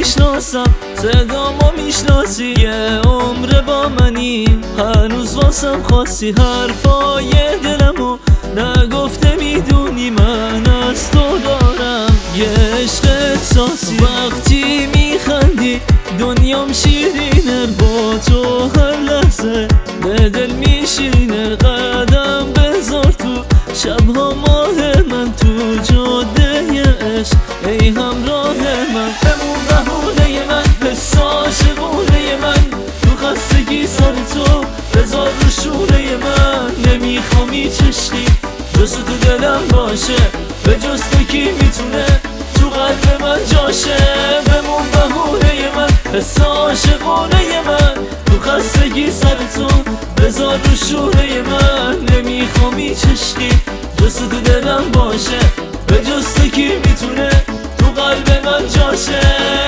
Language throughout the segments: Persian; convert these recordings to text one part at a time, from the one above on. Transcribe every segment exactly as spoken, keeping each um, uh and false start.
میشناسم، صدامو میشناسی، یه عمر با منی، هنوز واسم خواستی حرفای دلمو نگفته، میدونی من از تو دارم یه عشق احساسی. وقتی میخندی دنیام شیرینه، با تو هر لحظه به دل میشینه. قدم بذار تو شبها ماه من، تو جاده عشق ای همراه من. بمون بهونه من، حس عاشقونه من، تو خستگی سر تو بذار رو شونه من. نمیخوام هیچ عشقی جز تو دلم باشه، به جز تو کی میتونه تو قلب من جاشه. بمون بهونه من، حس عاشقونه من، تو خستگی سر تو بذار رو شونه من. نمیخوام هیچ عشقی جز تو دلم باشه، به جز تو کی میتونه تو قلب من جاشه.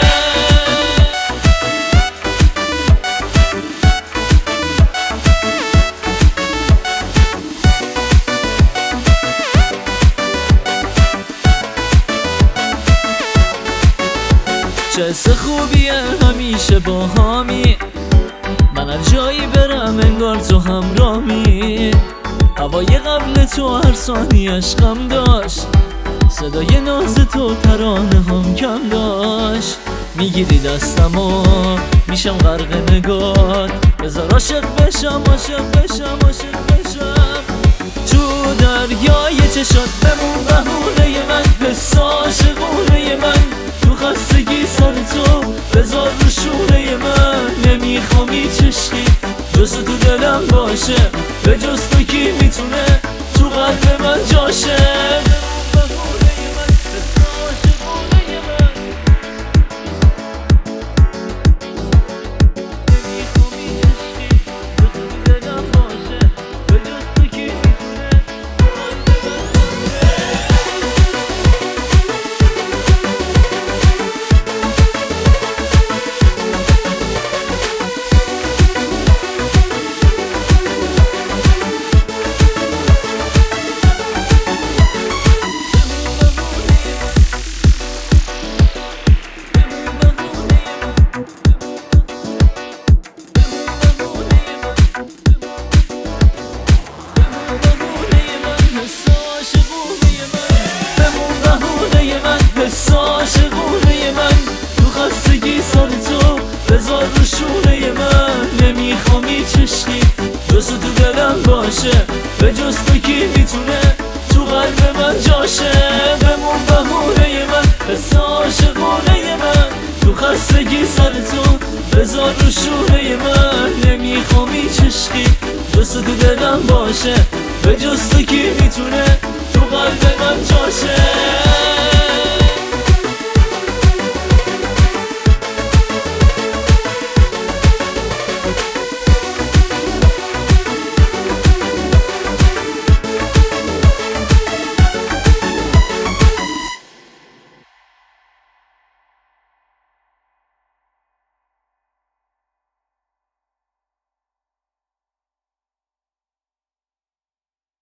چه خوبیه همیشه با همی، من هر جایی برم انگار تو همراهمی. هوای قبل تو هر ثانیه عشقم داشت، صدای ناز تو ترانه هم کم داشت. میگیری دستم و میشم غرق نگات، بذار عاشق بشم عاشق بشم عاشق بشم تو دریای چشات. بمون بهونه من، حس عاشقونه من، تو خستگی سر تو بذار رو شونه من. نمیخوام هیچ عشقی جز تو دلم باشه، به جز تو کی میتونه تو قلب من جاشه. حس عاشقونه من، تو خستگی سر تو بذار رو شونه من. نمیخوام هیچ عشقی جز تو دلم باشه، به جز تو کی میتونه تو قلب من جاشه. بمون بهونه من، حس عاشقونه من، تو خستگی سر تو بذار رو شونه من. نمیخوام هیچ عشقی جز تو دلم باشه، به جز تو کی میتونه